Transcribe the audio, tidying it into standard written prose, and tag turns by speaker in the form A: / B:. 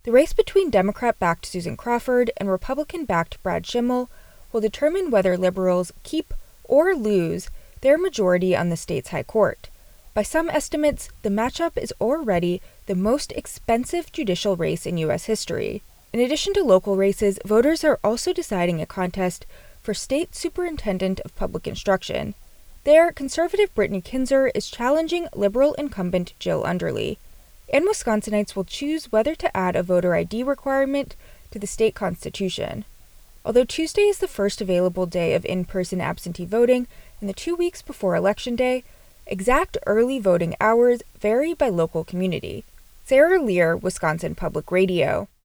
A: The race between Democrat-backed Susan Crawford and Republican-backed Brad Schimmel will determine whether liberals keep or lose their majority on the state's high court. By some estimates, the matchup is already the most expensive judicial race in U.S. history. In addition to local races, voters are also deciding a contest for state superintendent of public instruction. There, conservative Brittany Kinzer is challenging liberal incumbent Jill Underly. And Wisconsinites will choose whether to add a voter ID requirement to the state constitution. Although Tuesday is the first available day of in-person absentee voting in the 2 weeks before Election Day, exact early voting hours vary by local community. Sarah Lear, Wisconsin Public Radio.